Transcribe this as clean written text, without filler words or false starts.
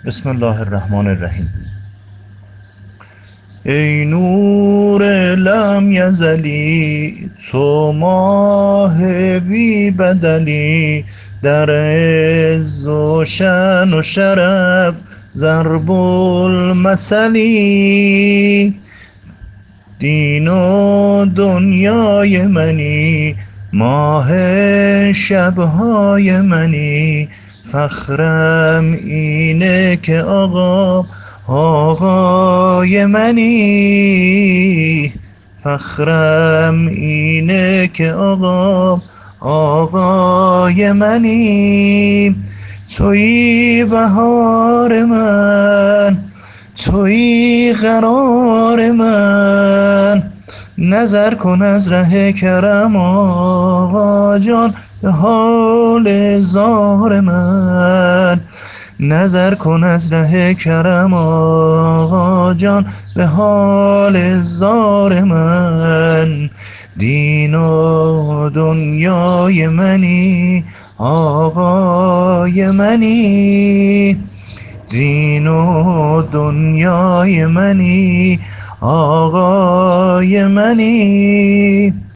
بسم الله الرحمن الرحیم. ای نور لم یزلی، تو ماه بی بدلی، در عز و شأن و شرف ضرب المثلی. دین و دنیای منی، ماه شبهای منی، فخرم اینه که آقای منی. فخرم اینه که آقای منی. تویی بهار من، تویی قرار من، نظر کن از ره کرم آقا جان به حال زار من. نظر کن از ره کرم آقا جان به حال زار من. دین و دنیای منی، آقای منی. دین و دنیای منی، آقای منی.